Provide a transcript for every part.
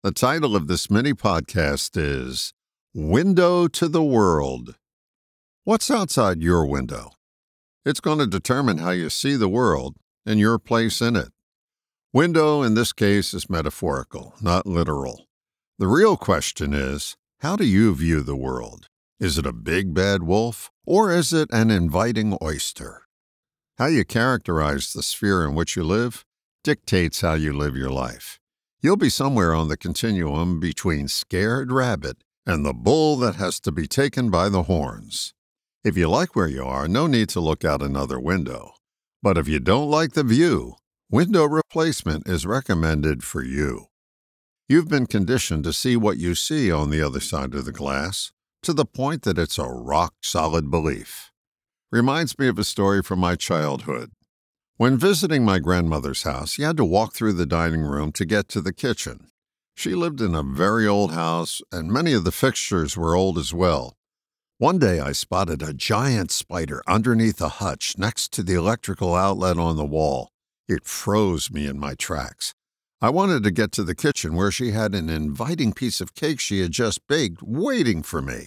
The title of this mini podcast is Window to the World. What's outside your window? It's going to determine how you see the world and your place in it. Window in this case is metaphorical, not literal. The real question is, how do you view the world? Is it a big bad wolf, or is it an inviting oyster? How you characterize the sphere in which you live dictates how you live your life. You'll be somewhere on the continuum between scared rabbit and the bull that has to be taken by the horns. If you like where you are, no need to look out another window. But if you don't like the view, window replacement is recommended for you. You've been conditioned to see what you see on the other side of the glass, to the point that it's a rock-solid belief. Reminds me of a story from my childhood. When visiting my grandmother's house, you had to walk through the dining room to get to the kitchen. She lived in a very old house, and many of the fixtures were old as well. One day I spotted a giant spider underneath a hutch next to the electrical outlet on the wall. It froze me in my tracks. I wanted to get to the kitchen where she had an inviting piece of cake she had just baked waiting for me.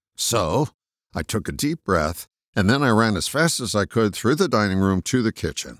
So I took a deep breath, and then I ran as fast as I could through the dining room to the kitchen.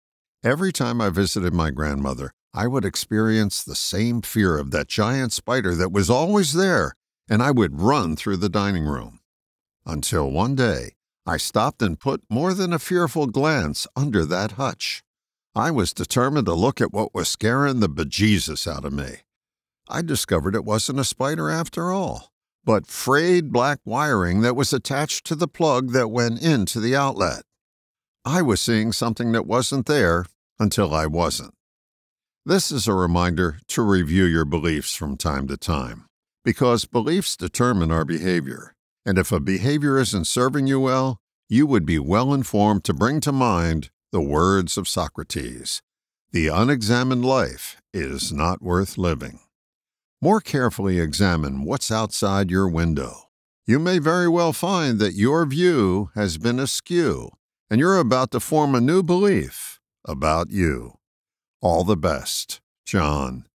Every time I visited my grandmother, I would experience the same fear of that giant spider that was always there, and I would run through the dining room. Until one day, I stopped and put more than a fearful glance under that hutch. I was determined to look at what was scaring the bejesus out of me. I discovered it wasn't a spider after all, but frayed black wiring that was attached to the plug that went into the outlet. I was seeing something that wasn't there until I wasn't. This is a reminder to review your beliefs from time to time, because beliefs determine our behavior. And if a behavior isn't serving you well, you would be well informed to bring to mind the words of Socrates. The unexamined life is not worth living. More carefully examine what's outside your window. You may very well find that your view has been askew, and you're about to form a new belief about you. All the best, John.